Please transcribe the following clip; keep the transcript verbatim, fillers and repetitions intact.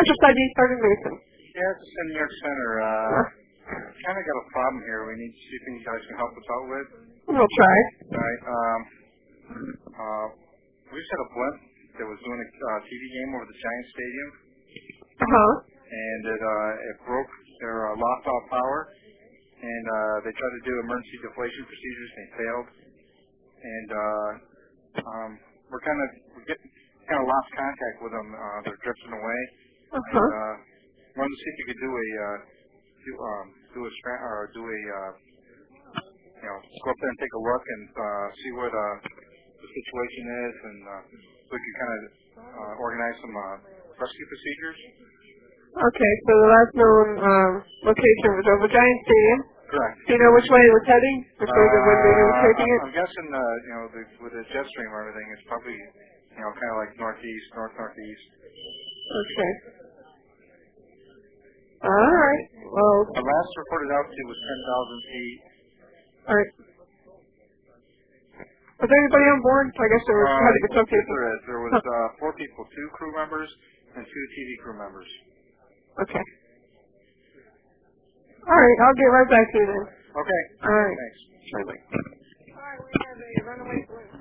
just I D, Sergeant Mason. Yeah, it's in New York Center. Uh, kind of got a problem here. We need to see if you guys can help us out with. We'll try. All right. Um, uh, we just had a blimp that was doing a uh, T V game over the Giants Stadium. Uh-huh. And it, uh, it broke their uh, lost all power. And uh, they tried to do emergency deflation procedures, and they failed. And uh, um, we're kind of we're getting kind of lost contact with them. Uh, they're drifting away. Uh-huh. And, uh, wanted to see if you could do a uh, do um do a scram or do a uh, you know go up there and take a look and uh, see what uh, the situation is, and uh, so we can kind of uh, organize some uh, rescue procedures. Okay, so the last known um, location was over Giant Stadium. Correct. Do you know which way it was heading? Which way the wind maybe was taking it? I'm guessing, uh, you know, the, with the jet stream and everything, it's probably, you know, kind of like northeast, north-northeast. Okay. All right. Well. The last reported altitude was ten thousand feet. All right. Was there anybody on board? I guess there was, uh, had to be some yes, people. there is. There was uh, four people, two crew members and two T V crew members. Okay. All right. I'll get right back to you then. Okay. All right. Thanks. Bye-bye. All right. We have a runaway balloon.